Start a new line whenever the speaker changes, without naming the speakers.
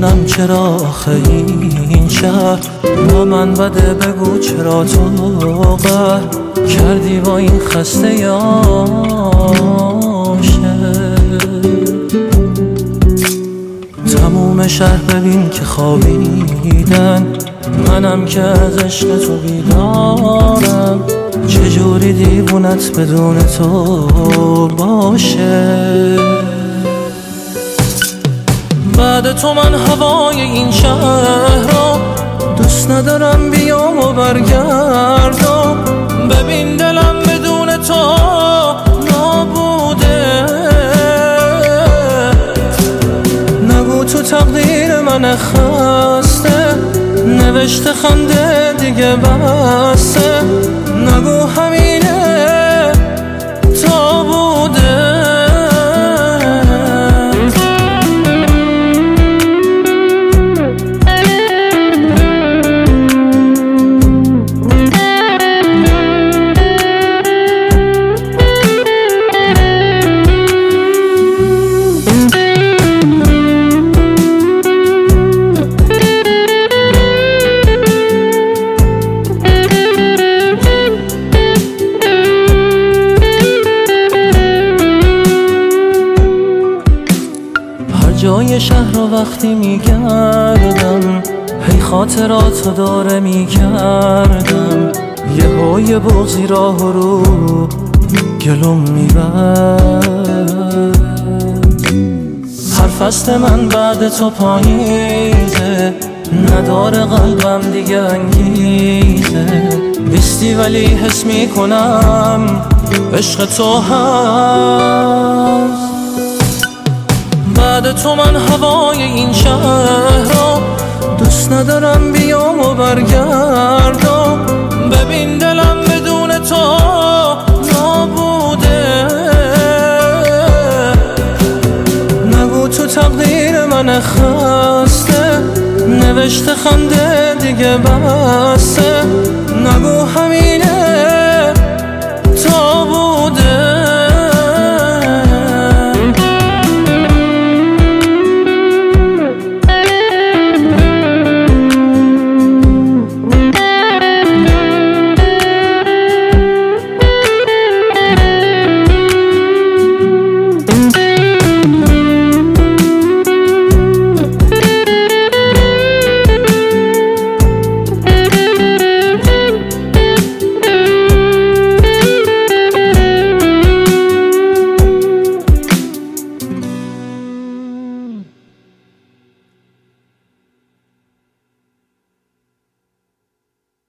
نمیدونم چرا آخه این شهر با من بده، بگو چرا تو قهر کردی با این خسته عاشق. تموم شهر ببین که خوابیدن، منم که از عشق تو بیدارم. چجوری دیوونت بدون تو باشه؟ بعد تو من هوای این شهر رو دوست ندارم، بیام و برگردم. ببین دلم بدون تو نابوده. نگو تو تقدیر من خسته، نوشته خنده دیگه بسته. نگو همینه تا بوده. جای شهر رو وقتی میگردم، هی خاطراتو داره میکردم. یه بغضی راه رو گلوم میبرد. هر فصل من بعد تو پاییزه، نداره قلبم دیگه انگیزه. نیستی ولی حس میکنم عشق تو هست. بعد تو من هوای این شهر رو دوست ندارم، بیام و برگردم. ببین دلم بدون تو نابوده. نگو تو تقدیر من خسته، نوشته خنده دیگه بسته. نگو همینه